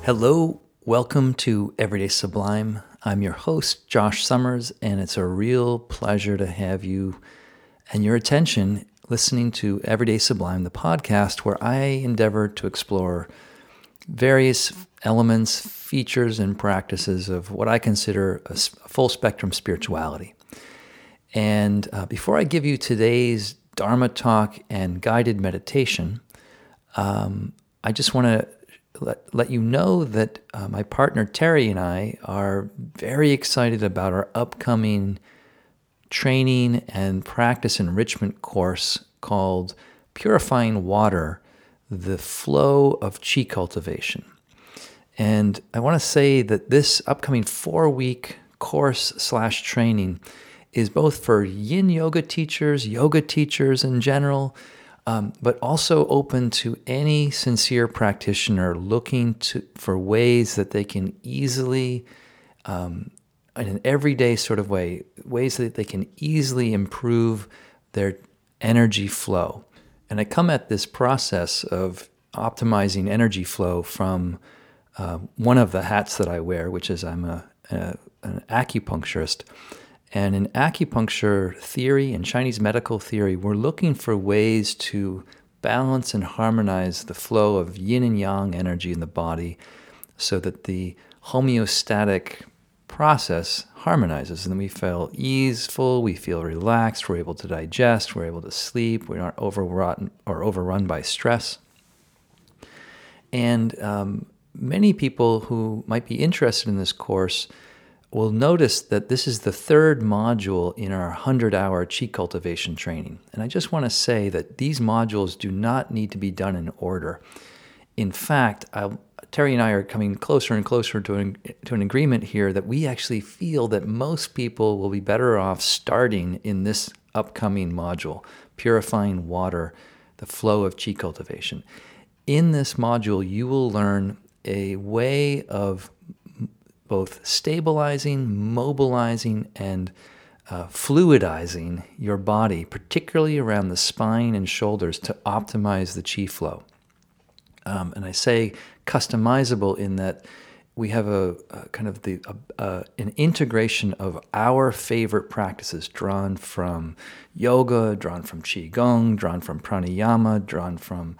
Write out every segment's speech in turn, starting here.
Hello, welcome to Everyday Sublime. I'm your host, Josh Summers, and it's a real pleasure to have you and your attention listening to Everyday Sublime, the podcast where I endeavor to explore various elements, features, and practices of what I consider a full spectrum spirituality. And before I give you today's Dharma talk and guided meditation, I just want to let you know that my partner Terry and I are very excited about our upcoming training and practice enrichment course called Purifying Water, the Flow of Qi Cultivation. And I want to say that this upcoming 4-week course/training is both for yin yoga teachers in general, but also open to any sincere practitioner looking for ways that they can easily, in an everyday sort of way, ways that they can easily improve their energy flow. And I come at this process of optimizing energy flow from one of the hats that I wear, which is I'm an acupuncturist. And in acupuncture theory and Chinese medical theory, we're looking for ways to balance and harmonize the flow of yin and yang energy in the body so that the homeostatic process harmonizes. And then we feel easeful, we feel relaxed, we're able to digest, we're able to sleep, we aren't overrun by stress. And many people who might be interested in this course will notice that this is the third module in our 100-hour Qi cultivation training. And I just want to say that these modules do not need to be done in order. In fact, Terry and I are coming closer and closer to an agreement here that we actually feel that most people will be better off starting in this upcoming module, Purifying Water, the Flow of Qi Cultivation. In this module, you will learn a way of both stabilizing, mobilizing, and fluidizing your body, particularly around the spine and shoulders, to optimize the qi flow. And I say customizable in that we have an integration of our favorite practices drawn from yoga, drawn from qigong, drawn from pranayama, drawn from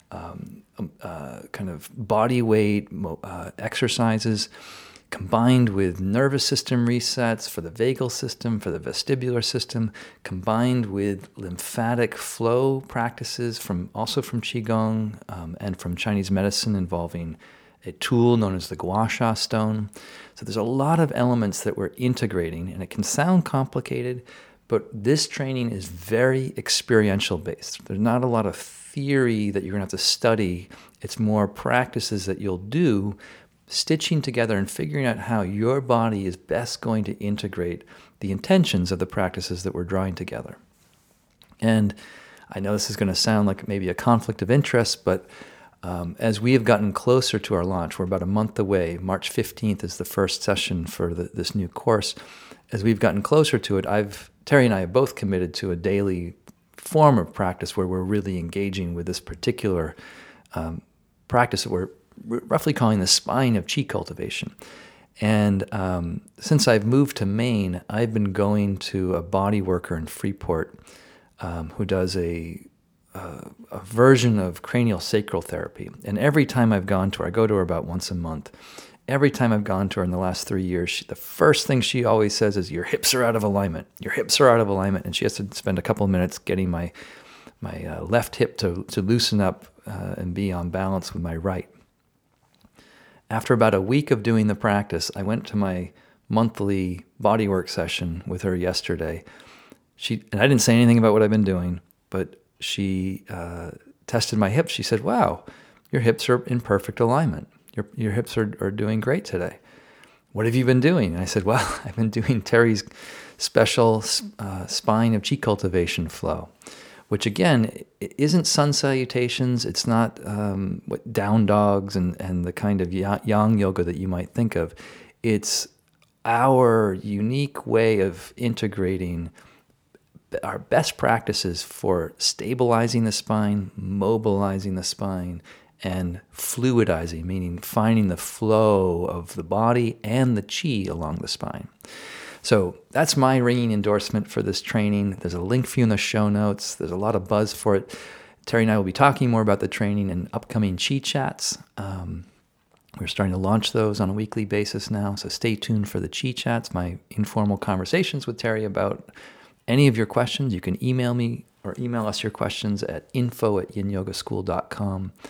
kind of body weight exercises, combined with nervous system resets for the vagal system, for the vestibular system, combined with lymphatic flow practices also from Qigong and from Chinese medicine involving a tool known as the gua sha stone. So there's a lot of elements that we're integrating, and it can sound complicated, but this training is very experiential based. There's not a lot of theory that you're going to have to study. It's more practices that you'll do, stitching together and figuring out how your body is best going to integrate the intentions of the practices that we're drawing together. And I know this is going to sound like maybe a conflict of interest, but as we have gotten closer to our launch, we're about a month away. March 15th is the first session for this new course. As we've gotten closer to it, Terry and I have both committed to a daily form of practice where we're really engaging with this particular practice that we're roughly calling the spine of Qi cultivation. And since I've moved to Maine, I've been going to a body worker in Freeport who does a version of cranial sacral therapy. And every time I've gone to her, I go to her about once a month. Every time I've gone to her in the last 3 years, the first thing she always says is, "Your hips are out of alignment. Your hips are out of alignment." And she has to spend a couple of minutes getting my left hip to loosen up and be on balance with my right. After about a week of doing the practice, I went to my monthly bodywork session with her yesterday. And I didn't say anything about what I've been doing, but she tested my hips. She said, "Wow, your hips are in perfect alignment. Your hips are doing great today. What have you been doing?" And I said, "Well, I've been doing Terry's special spine of Qi cultivation flow," which again, isn't sun salutations. It's not down dogs and the kind of yang yoga that you might think of. It's our unique way of integrating our best practices for stabilizing the spine, mobilizing the spine, and fluidizing, meaning finding the flow of the body and the chi along the spine. So that's my ringing endorsement for this training. There's a link for you in the show notes. There's a lot of buzz for it. Terry and I will be talking more about the training in upcoming Chi Chats. We're starting to launch those on a weekly basis now, so stay tuned for the Chi Chats, my informal conversations with Terry about any of your questions. You can email me or email us your questions at info@yinyogaschool.com.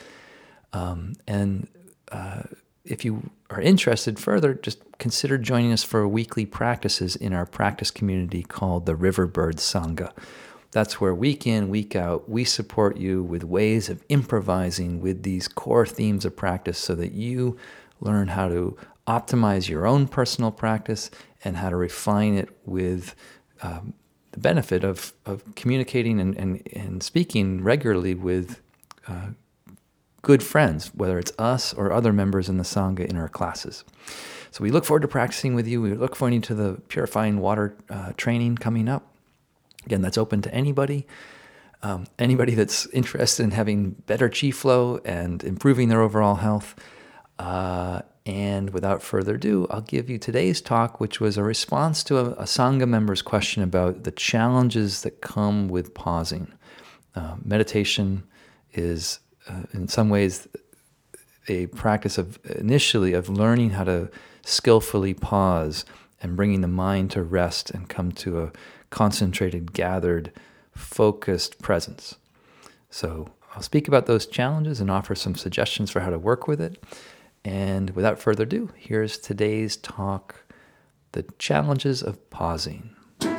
If you are interested further, just consider joining us for weekly practices in our practice community called the Riverbird Sangha. That's where week in, week out, we support you with ways of improvising with these core themes of practice so that you learn how to optimize your own personal practice and how to refine it with the benefit of communicating and speaking regularly with good friends, whether it's us or other members in the Sangha in our classes. So we look forward to practicing with you. We look forward to the purifying water training coming up. Again, that's open to anybody. Anybody that's interested in having better chi flow and improving their overall health. And without further ado, I'll give you today's talk, which was a response to a Sangha member's question about the challenges that come with pausing. Meditation is, in some ways, a practice of learning how to skillfully pause and bringing the mind to rest and come to a concentrated, gathered, focused presence. So I'll speak about those challenges and offer some suggestions for how to work with it. And without further ado, here's today's talk, The Challenges of Pausing.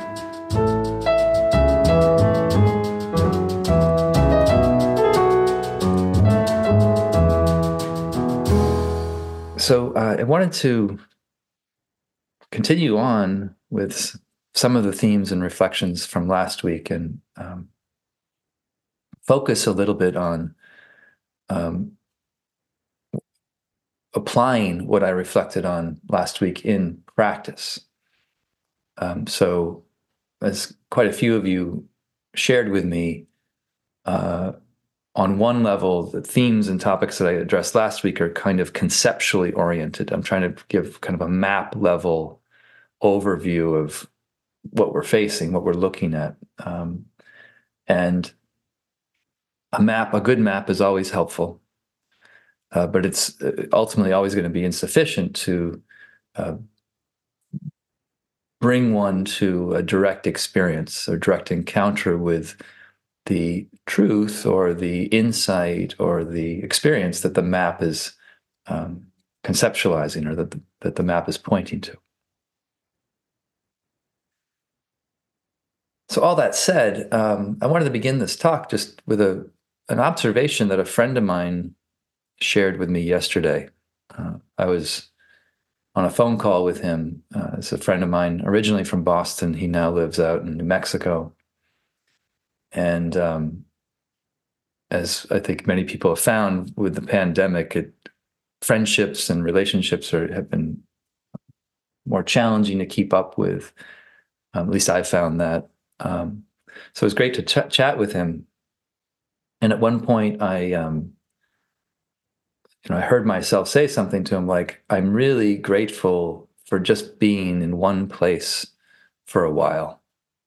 So I wanted to continue on with some of the themes and reflections from last week and focus a little bit on applying what I reflected on last week in practice. So as quite a few of you shared with me, on one level, the themes and topics that I addressed last week are kind of conceptually oriented. I'm trying to give kind of a map level overview of what we're facing, what we're looking at. And a good map is always helpful, but it's ultimately always going to be insufficient to bring one to a direct experience or direct encounter with the truth or the insight or the experience that the map is conceptualizing or that the map is pointing to. So all that said, I wanted to begin this talk just with an observation that a friend of mine shared with me yesterday. I was on a phone call with him. It's a friend of mine, originally from Boston. He now lives out in New Mexico. And as I think many people have found with the pandemic, friendships and relationships have been more challenging to keep up with. At least I found that. So it was great to chat with him. And at one point, I heard myself say something to him like, "I'm really grateful for just being in one place for a while."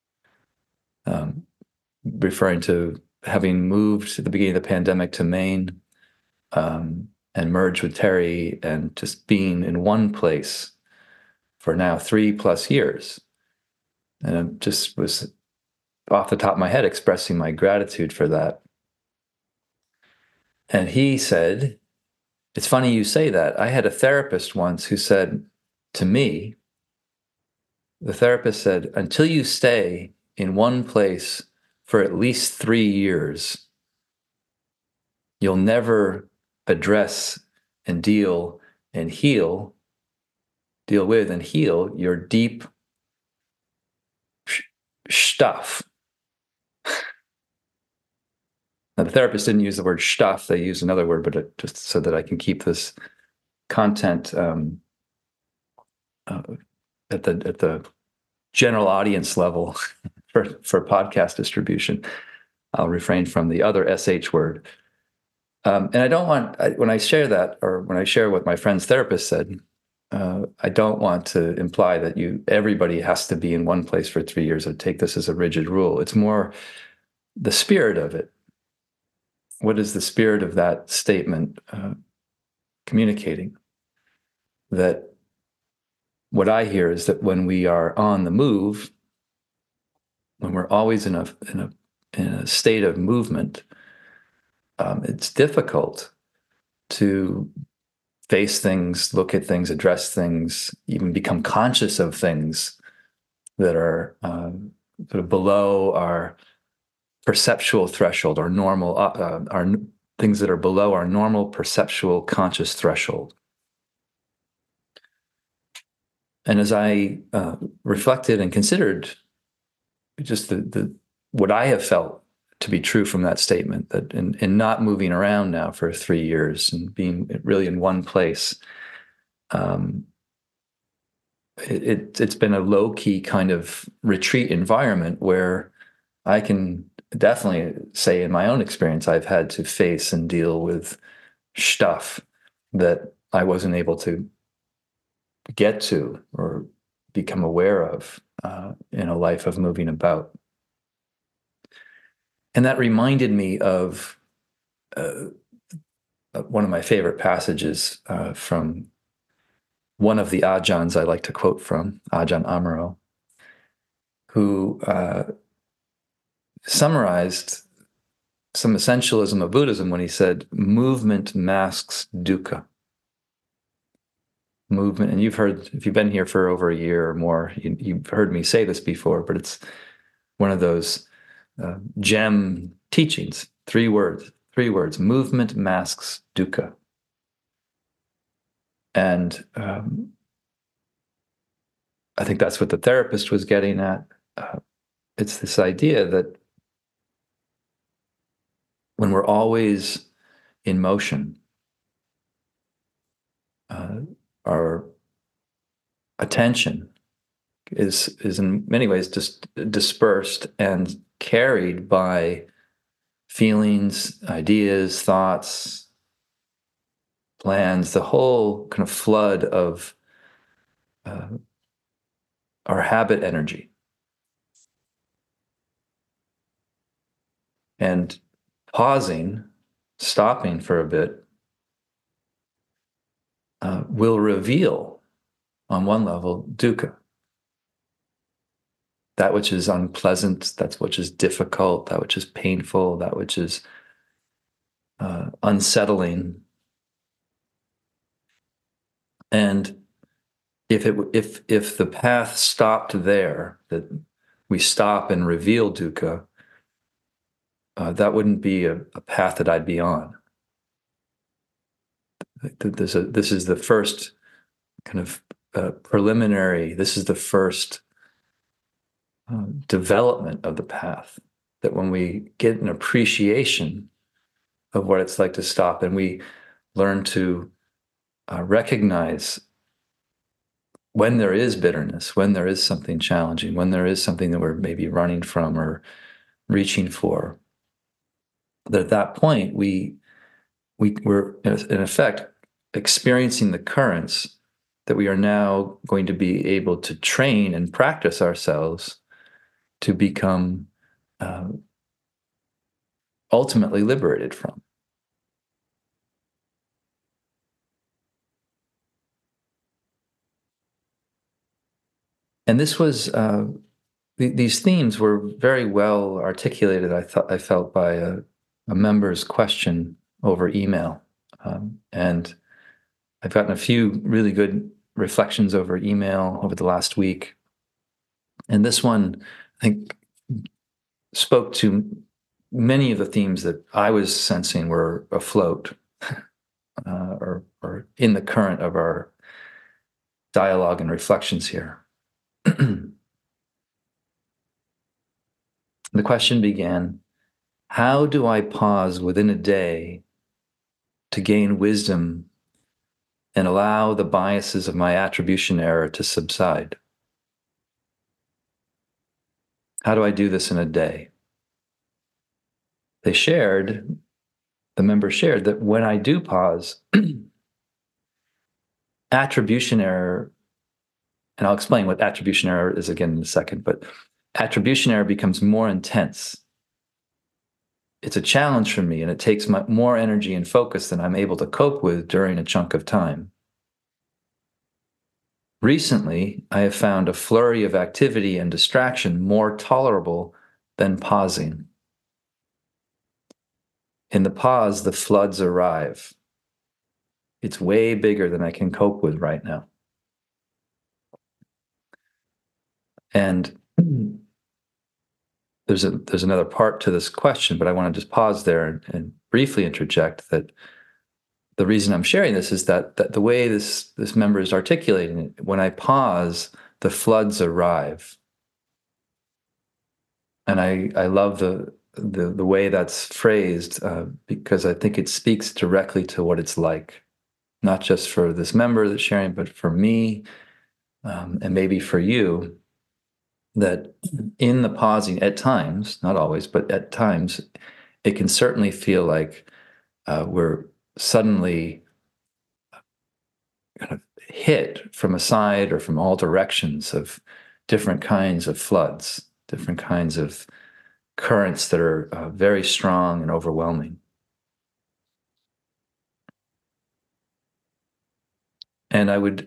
Referring to having moved at the beginning of the pandemic to Maine and merged with Terry and just being in one place for now 3+ years. And I just was off the top of my head expressing my gratitude for that. And he said, "It's funny you say that. I had a therapist once who said to me," the therapist said, "until you stay in one place for at least 3 years, you'll never address and deal with and heal your deep stuff." Now, the therapist didn't use the word stuff. They used another word, but just so that I can keep this content at the general audience level for podcast distribution. I'll refrain from the other SH word. And I don't want, when I share that, or when I share what my friend's therapist said, I don't want to imply that everybody has to be in one place for 3 years or take this as a rigid rule. It's more the spirit of it. What is the spirit of that statement communicating? That what I hear is that when we are on the move, when we're always in a state of movement, it's difficult to face things, look at things, address things, even become conscious of things that are sort of below our perceptual threshold, our normal, our things that are below our normal perceptual conscious threshold. And as I reflected and considered just the what I have felt to be true from that statement, that in not moving around now for 3 years and being really in one place, it's been a low-key kind of retreat environment where I can definitely say in my own experience, I've had to face and deal with stuff that I wasn't able to get to or become aware of in a life of moving about. And that reminded me of one of my favorite passages from one of the Ajahns I like to quote from, Ajahn Amaro, who summarized some essentialism of Buddhism when he said, movement masks dukkha. Movement, and you've heard, if you've been here for over a year or more, you've heard me say this before, but it's one of those gem teachings. 3 words, movement masks dukkha. And I think that's what the therapist was getting at. It's this idea that when we're always in motion, our attention is in many ways just dispersed and carried by feelings, ideas, thoughts, plans, the whole kind of flood of our habit energy. And pausing, stopping for a bit, will reveal, on one level, dukkha. That which is unpleasant, that which is difficult, that which is painful, that which is unsettling. And if the path stopped there, that we stop and reveal dukkha, that wouldn't be a path that I'd be on. This is the first kind of preliminary. This is the first development of the path. That when we get an appreciation of what it's like to stop, and we learn to recognize when there is bitterness, when there is something challenging, when there is something that we're maybe running from or reaching for, that at that point we're in effect experiencing the currents that we are now going to be able to train and practice ourselves to become ultimately liberated from. And this was these themes were very well articulated. I felt by a member's question over email, and I've gotten a few really good reflections over email over the last week. And this one, I think, spoke to many of the themes that I was sensing were afloat or in the current of our dialogue and reflections here. The question began, how do I pause within a day to gain wisdom and allow the biases of my attribution error to subside? How do I do this in a day? They shared the member shared that when I do pause, attribution error, and I'll explain what attribution error is again in a second, but attribution error becomes more intense. It's a challenge for me, and it takes more energy and focus than I'm able to cope with during a chunk of time. Recently, I have found a flurry of activity and distraction more tolerable than pausing. In the pause, the floods arrive. It's way bigger than I can cope with right now. And there's another part to this question, but I want to just pause there and briefly interject that the reason I'm sharing this is that the way this member is articulating it, when I pause, the floods arrive. And I love the way that's phrased because I think it speaks directly to what it's like, not just for this member that's sharing, but for me and maybe for you, that in the pausing at times, not always, but at times, it can certainly feel like we're suddenly kind of hit from a side or from all directions of different kinds of floods, different kinds of currents that are very strong and overwhelming. And I would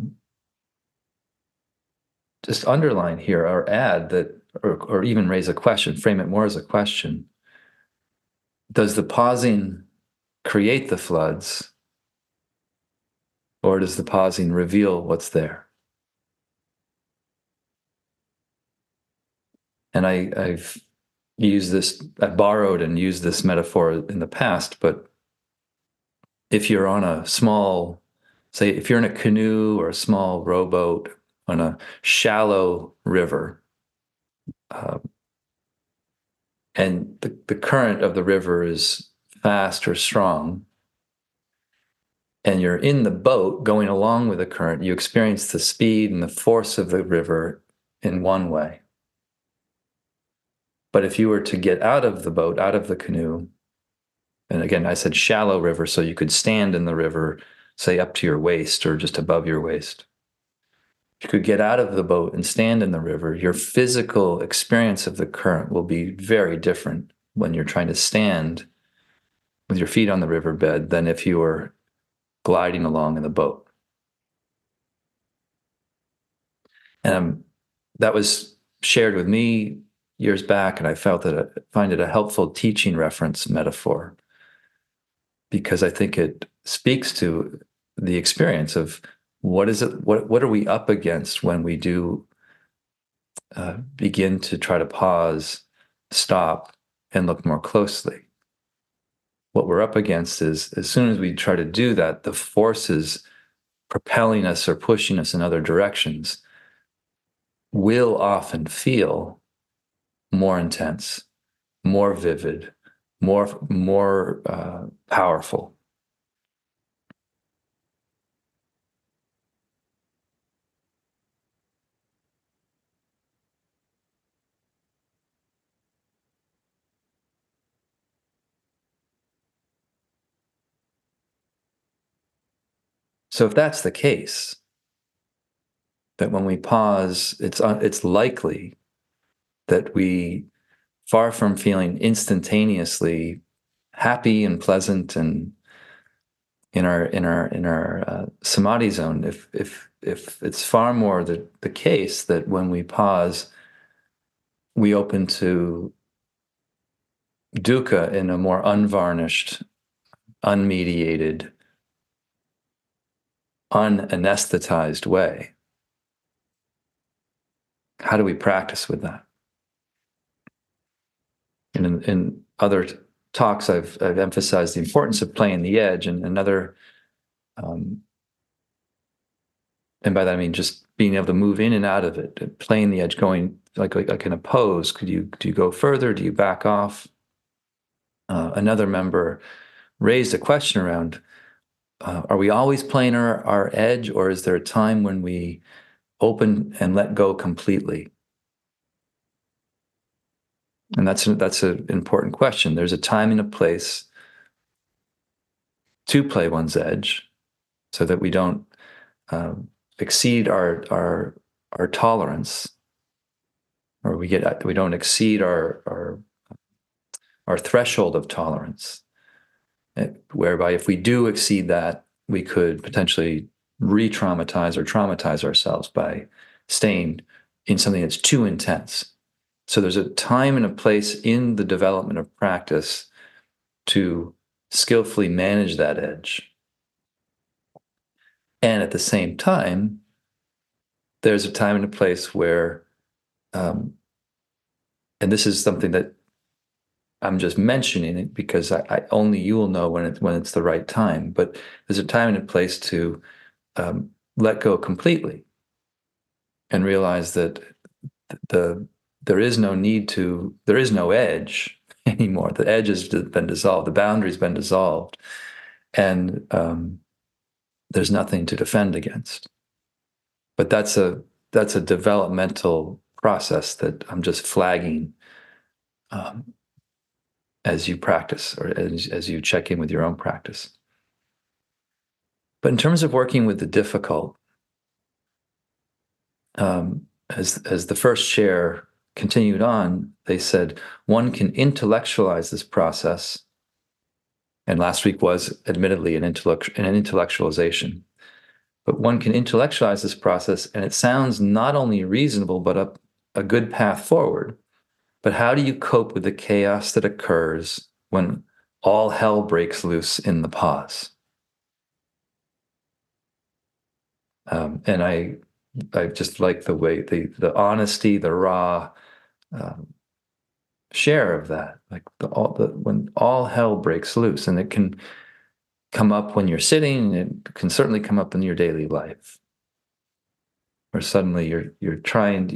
just underline here or add that, or even raise a question, frame it more as a question. Does the pausing create the floods, or does the pausing reveal what's there? And I've used this, I borrowed and used this metaphor in the past, but if you're on a small, say, if you're in a canoe or a small rowboat on a shallow river, and the current of the river is fast or strong, and you're in the boat going along with the current, you experience the speed and the force of the river in one way. But if you were to get out of the boat, out of the canoe, and again, I said shallow river, so you could stand in the river, say up to your waist or just above your waist. If you could get out of the boat and stand in the river, your physical experience of the current will be very different when you're trying to stand with your feet on the riverbed than if you were gliding along in the boat. And that was shared with me years back, and I felt that I find it a helpful teaching reference metaphor because I think it speaks to the experience of what is it, what are we up against when we do begin to try to pause, stop, and look more closely. What we're up against is as soon as we try to do that, the forces propelling us or pushing us in other directions will often feel more intense, more vivid, more powerful. So if that's the case, that when we pause, it's likely that we, far from feeling instantaneously happy and pleasant and in our samadhi zone, if it's far more the case that when we pause, we open to dukkha in a more unvarnished, unmediated, unanesthetized way. How do we practice with that? And in other talks, I've emphasized the importance of playing the edge, and another, and by that I mean just being able to move in and out of it, playing the edge, going like in a pose. Do you go further? Do you back off? Another member raised a question around: are we always playing our edge, or is there a time when we open and let go completely? And that's an important question. There's a time and a place to play one's edge, so that we don't exceed our tolerance, or we don't exceed our threshold of tolerance, whereby if we do exceed that, we could potentially re-traumatize or traumatize ourselves by staying in something that's too intense. So there's a time and a place in the development of practice to skillfully manage that edge. And at the same time, there's a time and a place where, and this is something that I'm just mentioning it because I only you will know when it's the right time. But there's a time and a place to let go completely and realize that there is no edge anymore. The edge has been dissolved. The boundary's been dissolved, and there's nothing to defend against. But that's a developmental process that I'm just flagging as you practice, or as you check in with your own practice. But in terms of working with the difficult, as the first share continued on, they said one can intellectualize this process. And last week was admittedly an intellectualization. But one can intellectualize this process, and it sounds not only reasonable, but a good path forward. But how do you cope with the chaos that occurs when all hell breaks loose in the pause? And I just like the way the honesty, the raw share of that, like when all hell breaks loose, and it can come up when you're sitting, and it can certainly come up in your daily life, where suddenly you're trying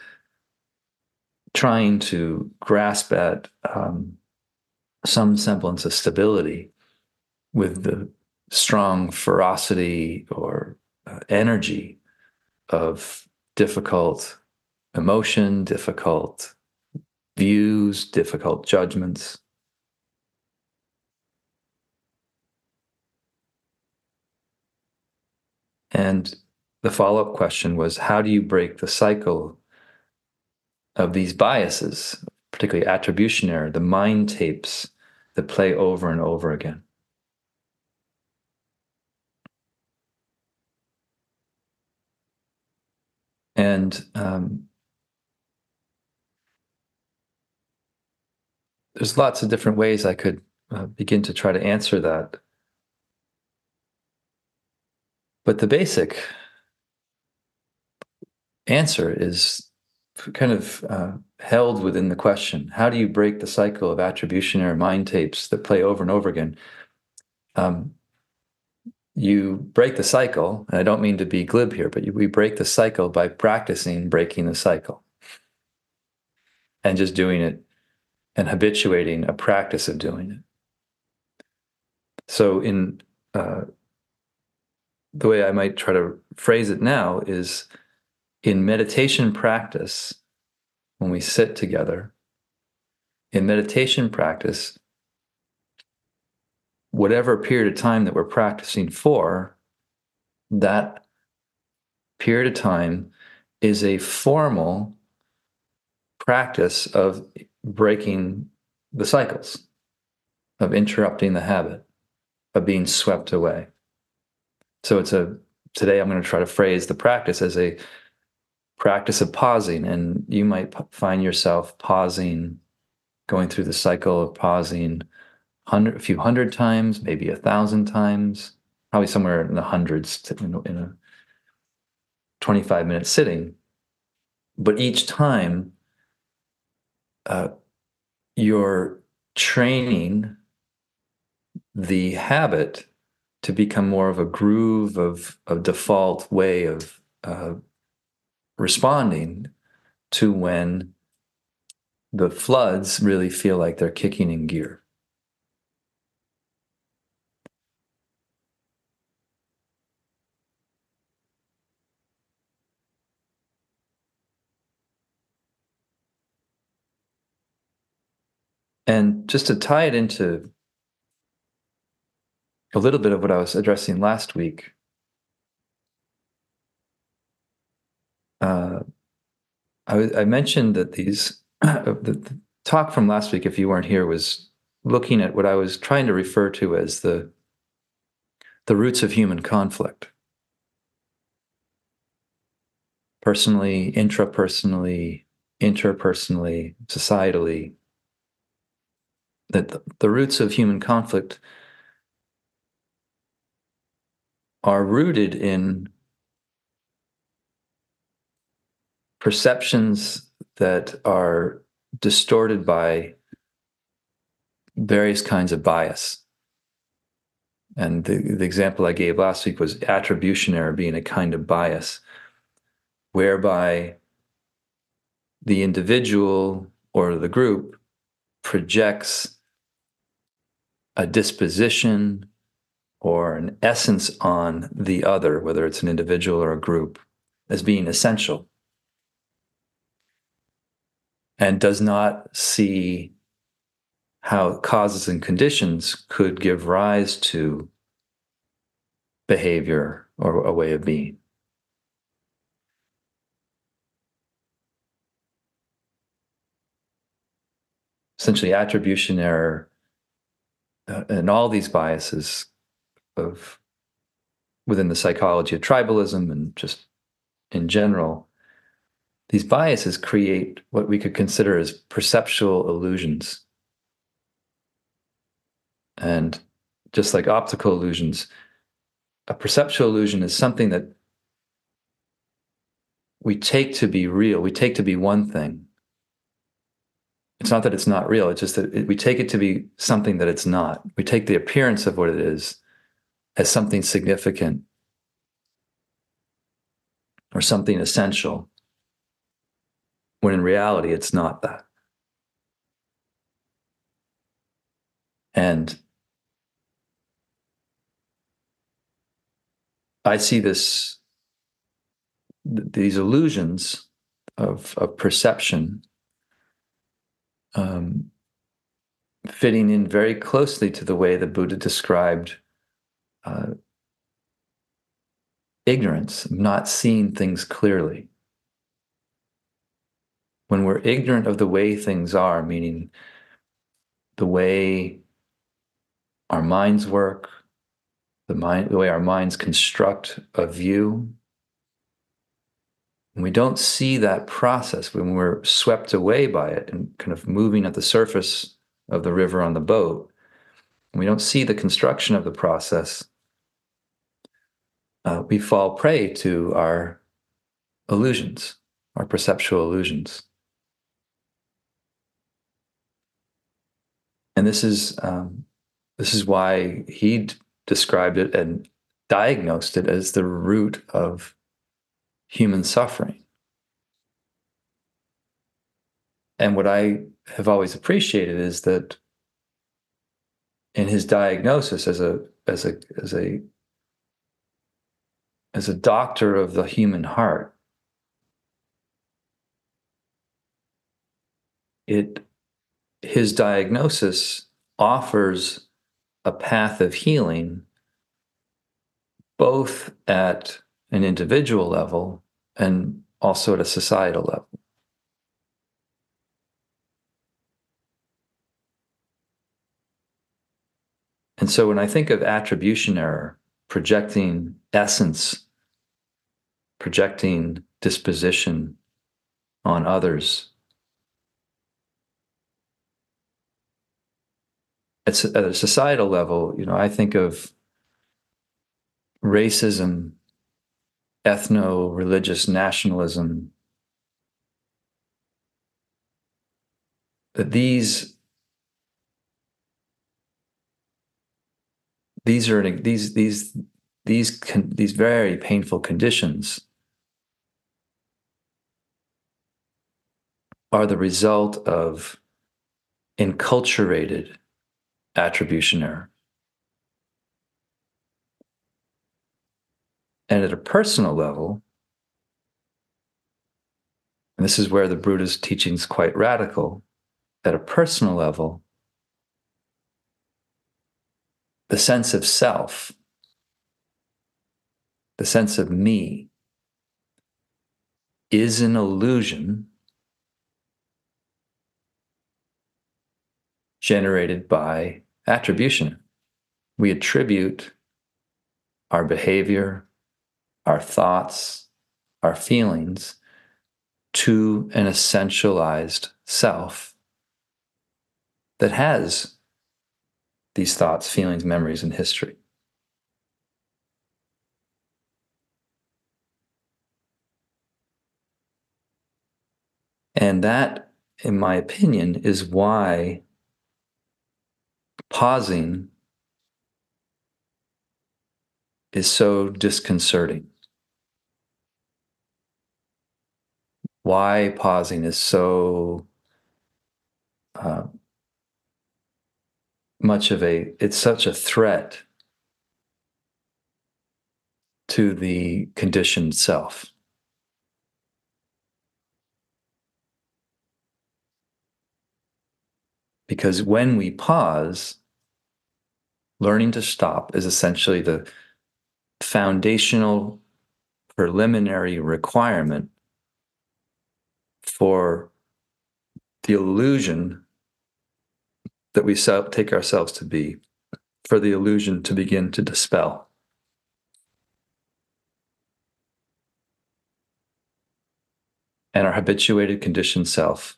to grasp at some semblance of stability with the strong ferocity or energy of difficult emotion, difficult views, difficult judgments. And the follow-up question was, how do you break the cycle of these biases, particularly attribution error, the mind tapes that play over and over again? And there's lots of different ways I could begin to try to answer that. But the basic answer is kind of held within the question. How do you break the cycle of attribution error mind tapes that play over and over again? You break the cycle, and I don't mean to be glib here, but we break the cycle by practicing breaking the cycle and just doing it and habituating a practice of doing it. So in the way I might try to phrase it now is, in meditation practice, when we sit together, in meditation practice, whatever period of time that we're practicing for, that period of time is a formal practice of breaking the cycles, of interrupting the habit, of being swept away. So today I'm going to try to phrase the practice as a practice of pausing, and you might find yourself pausing, going through the cycle of pausing a few hundred times, maybe 1,000 times, probably somewhere in the hundreds in a 25-minute sitting. But each time you're training the habit to become more of a groove of default way of responding to when the floods really feel like they're kicking in gear. And just to tie it into a little bit of what I was addressing last week. I mentioned that the talk from last week, if you weren't here, was looking at what I was trying to refer to as the roots of human conflict. Personally, intrapersonally, interpersonally, societally, that the roots of human conflict are rooted in perceptions that are distorted by various kinds of bias. And the example I gave last week was attribution error being a kind of bias, whereby the individual or the group projects a disposition or an essence on the other, whether it's an individual or a group, as being essential, and does not see how causes and conditions could give rise to behavior or a way of being. Essentially, attribution error and all these biases of within the psychology of tribalism and just in general, these biases create what we could consider as perceptual illusions. And just like optical illusions, a perceptual illusion is something that we take to be real, we take to be one thing. It's not that it's not real, it's just that we take it to be something that it's not. We take the appearance of what it is as something significant or something essential, when in reality it's not that. And I see these illusions of perception fitting in very closely to the way the Buddha described ignorance, not seeing things clearly. When we're ignorant of the way things are, meaning the way our minds work, the way our minds construct a view, when we don't see that process, when we're swept away by it and kind of moving at the surface of the river on the boat, when we don't see the construction of the process, we fall prey to our illusions, our perceptual illusions. And this is why he described it and diagnosed it as the root of human suffering. And what I have always appreciated is that in his diagnosis as a doctor of the human heart, his diagnosis offers a path of healing both at an individual level and also at a societal level. And so when I think of attribution error, projecting essence, projecting disposition on others, at a societal level, I think of racism, ethno-religious nationalism, that these very painful conditions are the result of enculturated attribution error. And at a personal level, and this is where the Buddha's teaching is quite radical, at a personal level, the sense of self, the sense of me, is an illusion generated by attribution. We attribute our behavior, our thoughts, our feelings to an essentialized self that has these thoughts, feelings, memories, and history. And that, in my opinion, is why pausing is so disconcerting. Why pausing is so it's such a threat to the conditioned self. Because when we pause, learning to stop is essentially the foundational preliminary requirement for the illusion that we take ourselves to be, for the illusion to begin to dispel. And our habituated conditioned self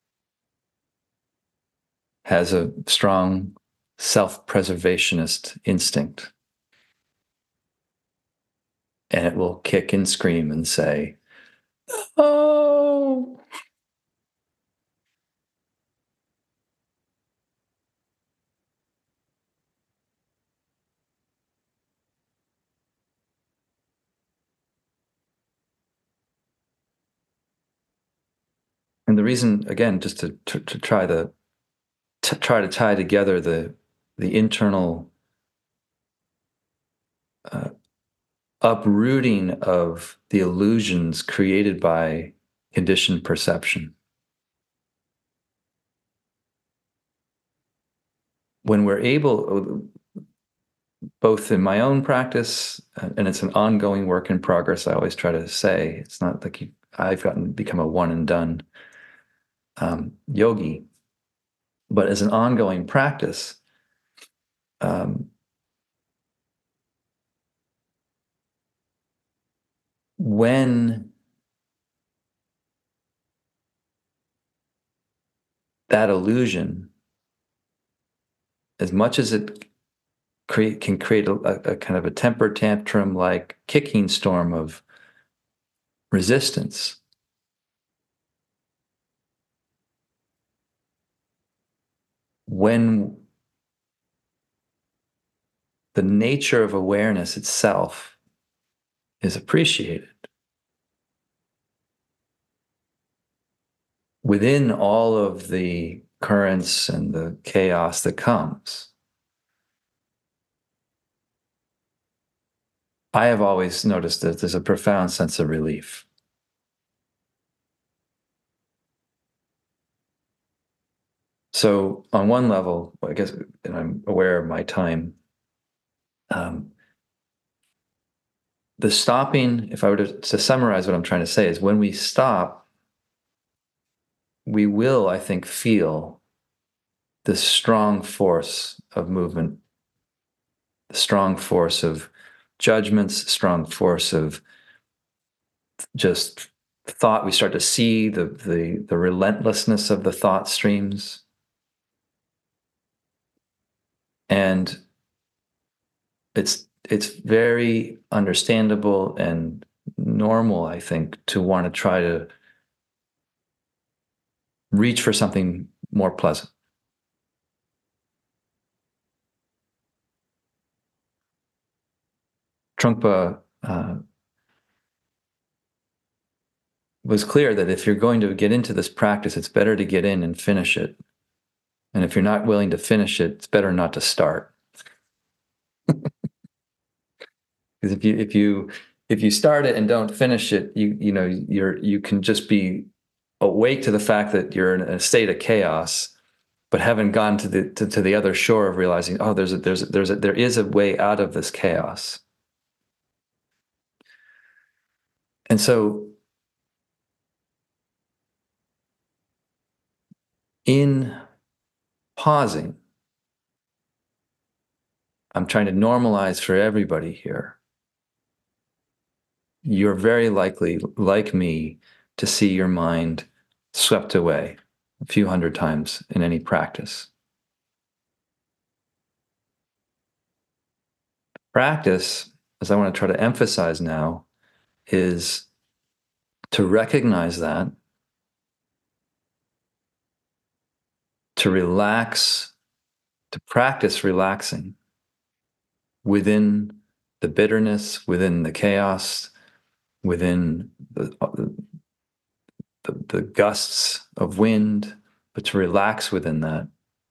has a strong self-preservationist instinct. And it will kick and scream and say, "Oh." And the reason, again, just to try to tie together the internal uprooting of the illusions created by conditioned perception. When we're able, both in my own practice, and it's an ongoing work in progress, I always try to say, it's not like I've become a one and done yogi, but as an ongoing practice, when that illusion, as much as it can create a kind of a temper tantrum like kicking storm of resistance, when the nature of awareness itself is appreciated, within all of the currents and the chaos that comes, I have always noticed that there's a profound sense of relief. So on one level, I guess, and I'm aware of my time, the stopping, if I were to summarize what I'm trying to say, is when we stop, we will, I think, feel this strong force of movement, the strong force of judgments, strong force of just thought. We start to see the relentlessness of the thought streams. And it's very understandable and normal, I think, to want to try to reach for something more pleasant. Trungpa was clear that if you're going to get into this practice, it's better to get in and finish it. And if you're not willing to finish it, it's better not to start. Because if you start it and don't finish it, you can just be awake to the fact that you're in a state of chaos but haven't gone to the other shore of realizing, oh, there is a way out of this chaos. And so in pausing, I'm trying to normalize for everybody here. You're very likely, like me, to see your mind swept away a few hundred times in any practice. Practice, as I want to try to emphasize now, is to recognize that, to relax, to practice relaxing within the bitterness, within the chaos, within the gusts of wind, but to relax within that.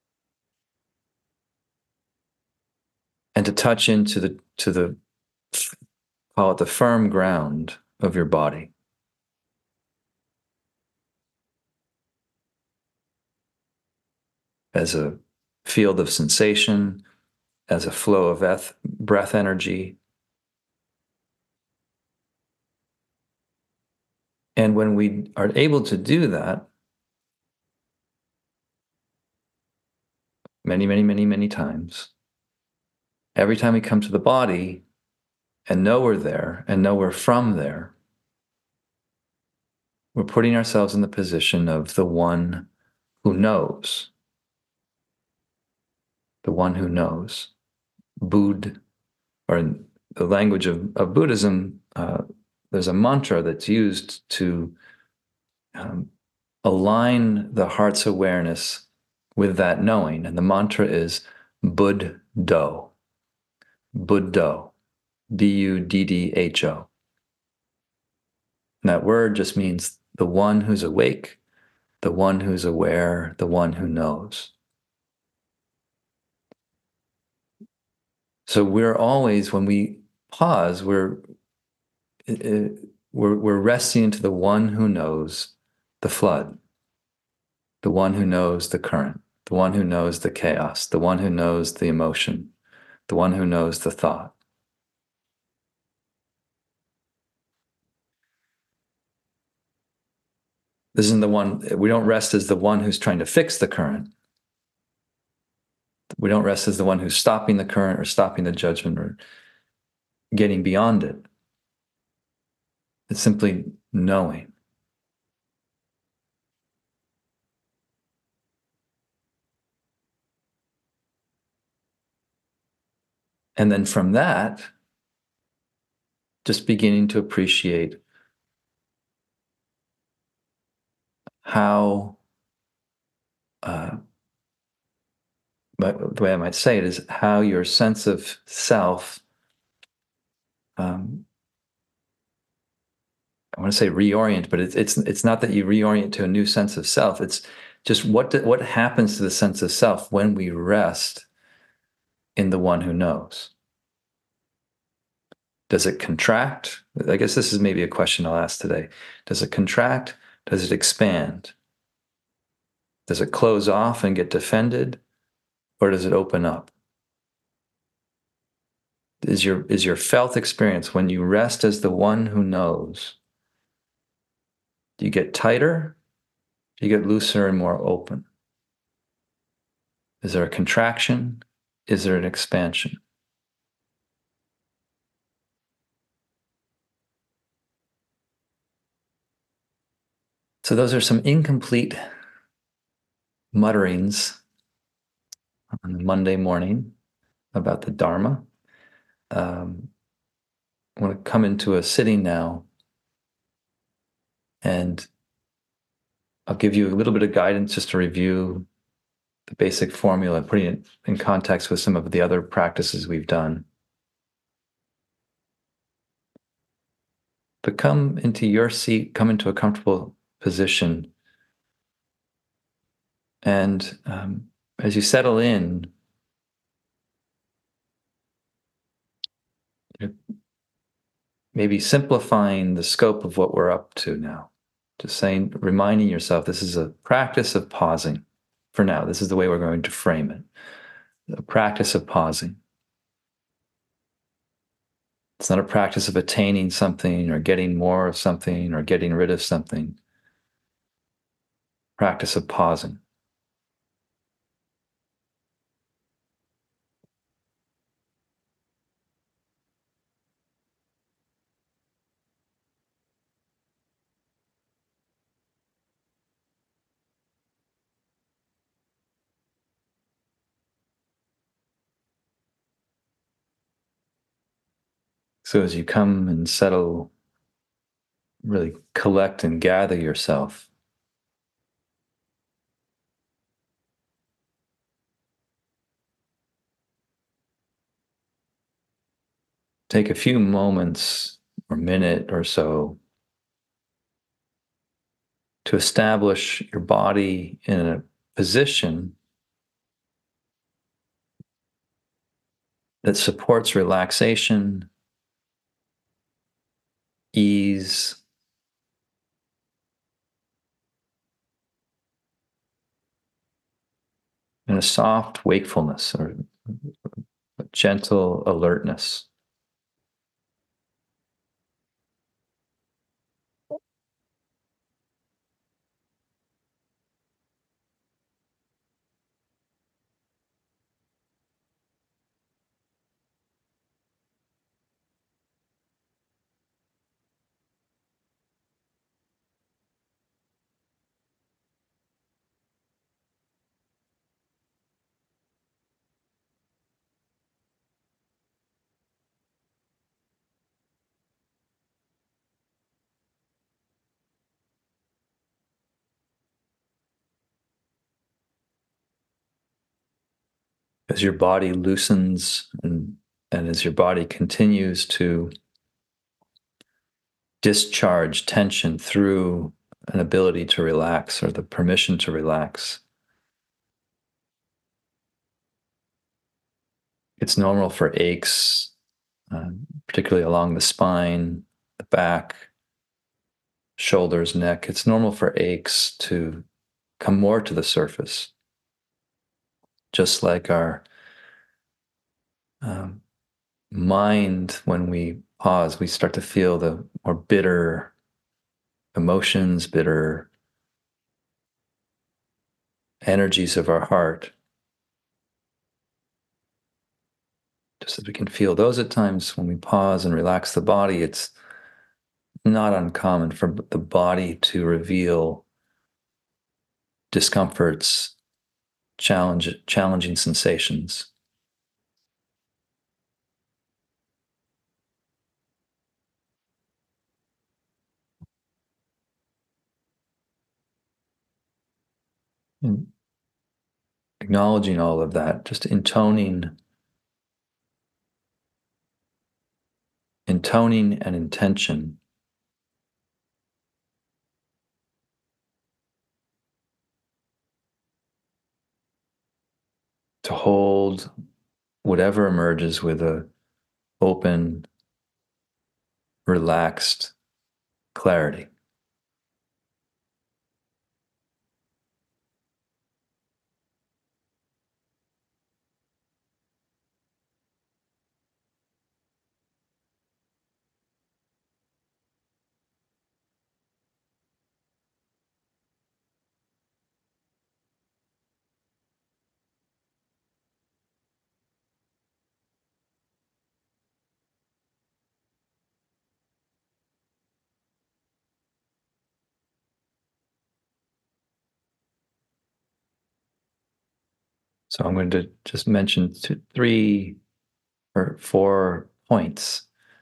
And to touch into the call it the firm ground of your body. As a field of sensation, as a flow of breath energy. And when we are able to do that, many, many, many, many times, every time we come to the body and know we're there and know we're from there, we're putting ourselves in the position of the one who knows. The one who knows. Bud, or in the language of Buddhism, there's a mantra that's used to align the heart's awareness with that knowing. And the mantra is Buddho. Buddho. Buddho. And that word just means the one who's awake, the one who's aware, the one who knows. So we're always, when we pause, we're resting into the one who knows the flood, the one who knows the current, the one who knows the chaos, the one who knows the emotion, the one who knows the thought. This isn't the one, we don't rest as the one who's trying to fix the current. We don't rest as the one who's stopping the current or stopping the judgment or getting beyond it. It's simply knowing. And then from that, just beginning to appreciate how, but the way I might say it is how your sense of self, I want to say reorient, but it's not that you reorient to a new sense of self. It's just what happens to the sense of self when we rest in the one who knows. Does it contract? I guess this is maybe a question I'll ask today. Does it contract? Does it expand? Does it close off and get defended? Or does it open up? Is your felt experience when you rest as the one who knows, do you get tighter? Do you get looser and more open? Is there a contraction? Is there an expansion? So those are some incomplete mutterings on Monday morning about the Dharma. I want to come into a sitting now, and I'll give you a little bit of guidance just to review the basic formula, putting it in context with some of the other practices we've done. But come into your seat, come into a comfortable position. And as you settle in, maybe simplifying the scope of what we're up to now. Just saying, reminding yourself, this is a practice of pausing. for now. This is the way we're going to frame it. A practice of pausing. It's not a practice of attaining something or getting more of something or getting rid of something. Practice of pausing. So as you come and settle, really collect and gather yourself, take a few moments or minute or so to establish your body in a position that supports relaxation, ease, and a soft wakefulness or a gentle alertness. As your body loosens and as your body continues to discharge tension through an ability to relax or the permission to relax, it's normal for aches, particularly along the spine, the back, shoulders, neck. It's normal for aches to come more to the surface, just like our um, mind, when we pause, we start to feel the more bitter emotions, bitter energies of our heart. Just as we can feel those at times when we pause and relax the body, it's not uncommon for the body to reveal discomforts, challenging sensations. And acknowledging all of that, just intoning and intention to hold whatever emerges with a open, relaxed clarity. So I'm going to just mention 3 or 4 points.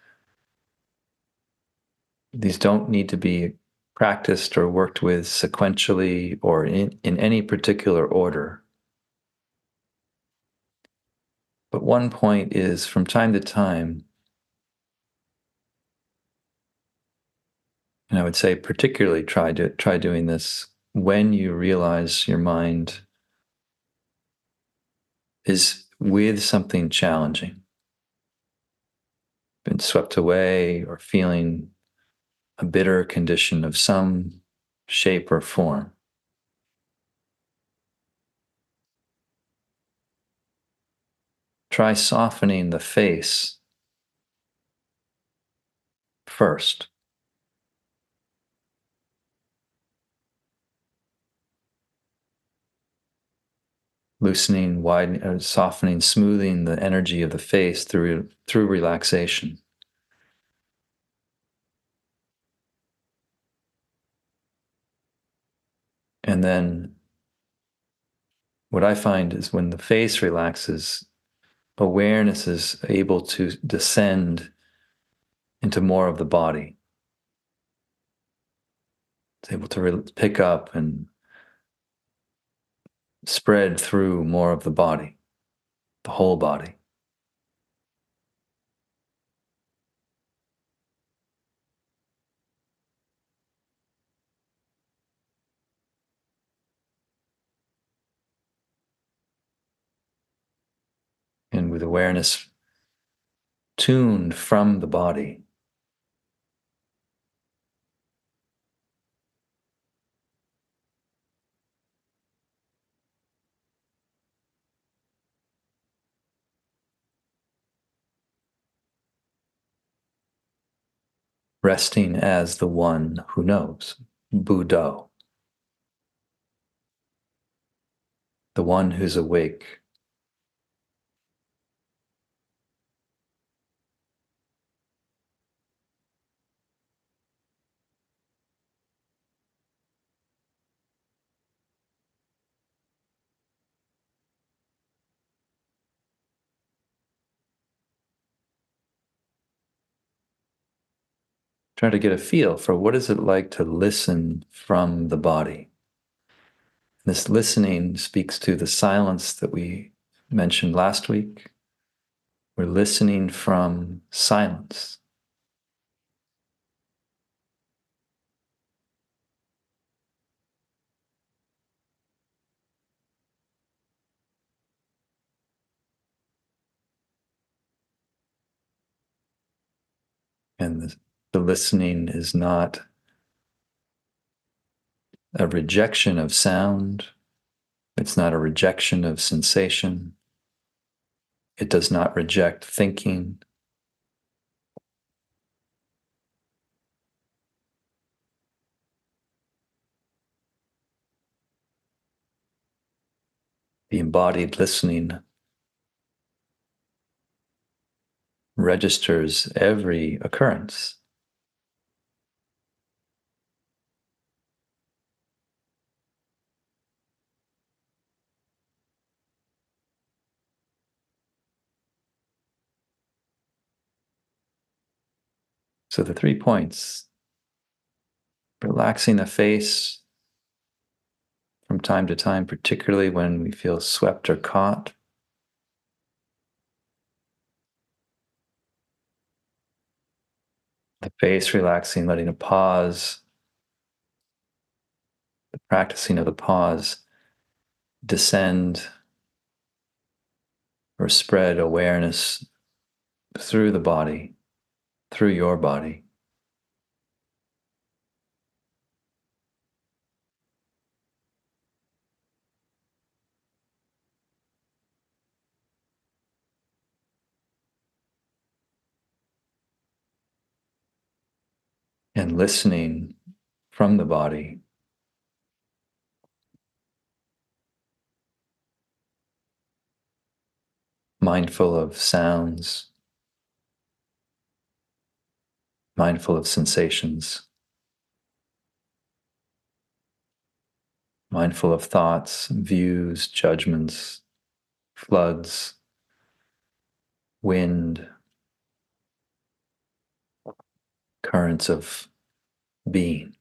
These don't need to be practiced or worked with sequentially or in any particular order. But one point is, from time to time, and I would say particularly try doing this when you realize your mind is with something challenging, been swept away or feeling a bitter condition of some shape or form. try softening the face first. Loosening, widening, softening, smoothing the energy of the face through relaxation. And then what I find is when the face relaxes, awareness is able to descend into more of the body. It's able to pick up and spread through more of the body, the whole body. And with awareness tuned from the body, resting as the one who knows, Buddha, the one who's awake. Try to get a feel for what is it like to listen from the body. This listening speaks to the silence that we mentioned last week. We're listening from silence. And the listening is not a rejection of sound. It's not a rejection of sensation. It does not reject thinking. The embodied listening registers every occurrence. So the 3 points: relaxing the face from time to time, particularly when we feel swept or caught. The face relaxing, letting a pause, the practicing of the pause, descend or spread awareness through the body, through your body. And listening from the body, mindful of sounds, mindful of sensations, mindful of thoughts, views, judgments, floods, wind, currents of being.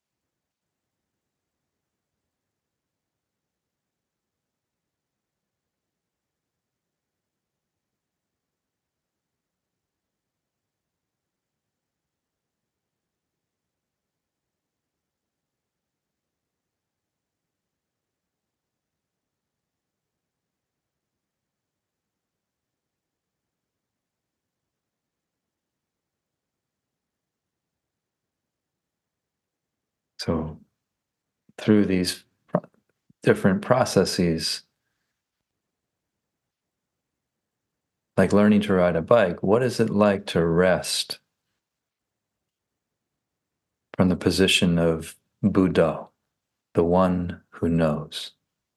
So through these different processes, like learning to ride a bike, what is it like to rest from the position of Buddha, the one who knows?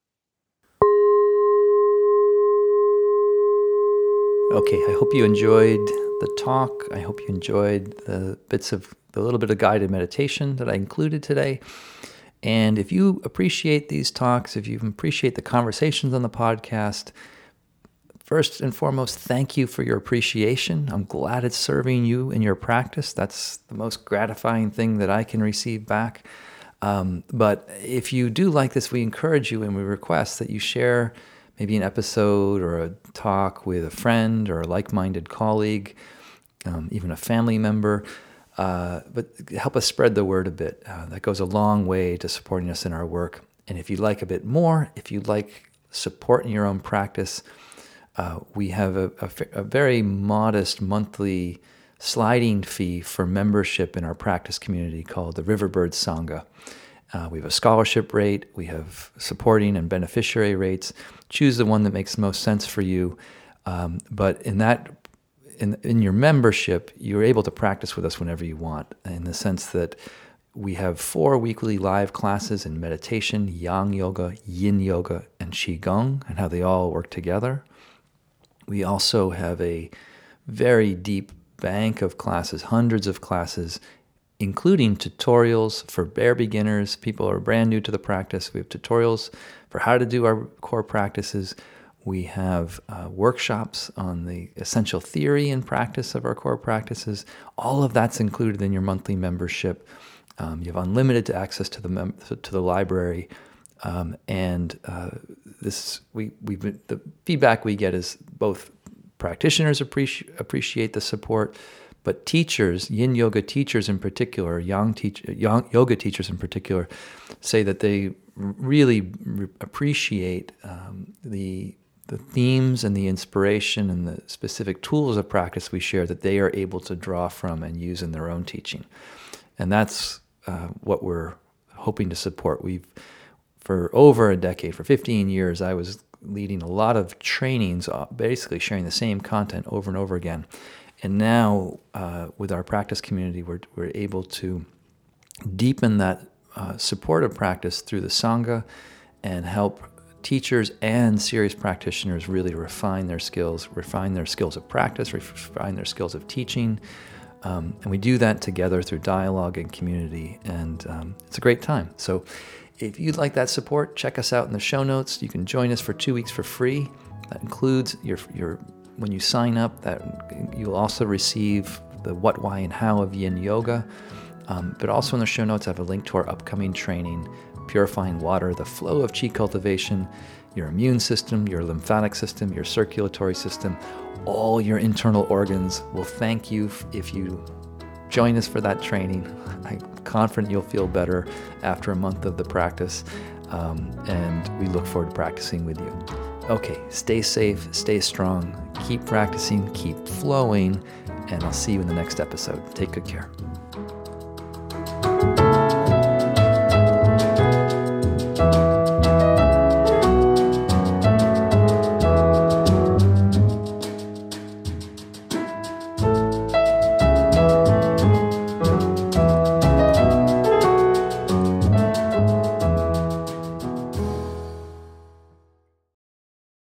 Okay, I hope you enjoyed the talk. I hope you enjoyed the little bit of guided meditation that I included today. And if you appreciate these talks, if you appreciate the conversations on the podcast, first and foremost, thank you for your appreciation. I'm glad it's serving you in your practice. That's the most gratifying thing that I can receive back. But if you do like this, we encourage you and we request that you share maybe an episode or a talk with a friend or a like-minded colleague, even a family member. But help us spread the word a bit. That goes a long way to supporting us in our work. And if you'd like a bit more, if you'd like support in your own practice, we have a very modest monthly sliding fee for membership in our practice community called the Riverbird Sangha. We have a scholarship rate, we have supporting and beneficiary rates. Choose the one that makes most sense for you. But in your membership, you're able to practice with us whenever you want, in the sense that we have 4 weekly live classes in meditation, yang yoga, yin yoga, and qigong, and how they all work together. We also have a very deep bank of classes, hundreds of classes, including tutorials for bare beginners, people who are brand new to the practice. We have tutorials for how to do our core practices. We have workshops on the essential theory and practice of our core practices. All of that's included in your monthly membership. You have unlimited access to the library, and the feedback we get is both practitioners appreciate the support, but teachers, yin yoga teachers in particular, yang yoga teachers in particular, say that they really appreciate the themes and the inspiration and the specific tools of practice we share that they are able to draw from and use in their own teaching. And that's what we're hoping to support. For over a decade, for 15 years, I was leading a lot of trainings, basically sharing the same content over and over again. And now, with our practice community, we're able to deepen that supportive practice through the Sangha and help teachers and serious practitioners really refine their skills of practice, refine their skills of teaching. And we do that together through dialogue and community, and it's a great time. So if you'd like that support, check us out in the show notes. You can join us for 2 weeks for free. That includes when you sign up, that you'll also receive the what, why, and how of yin yoga. But also in the show notes, I have a link to our upcoming training, Purifying Water, the flow of qi cultivation, your immune system, your lymphatic system, your circulatory system, all your internal organs will thank you if you join us for that training. I'm confident you'll feel better after a month of the practice, and we look forward to practicing with you. Okay, stay safe, stay strong, keep practicing, keep flowing, and I'll see you in the next episode. Take good care.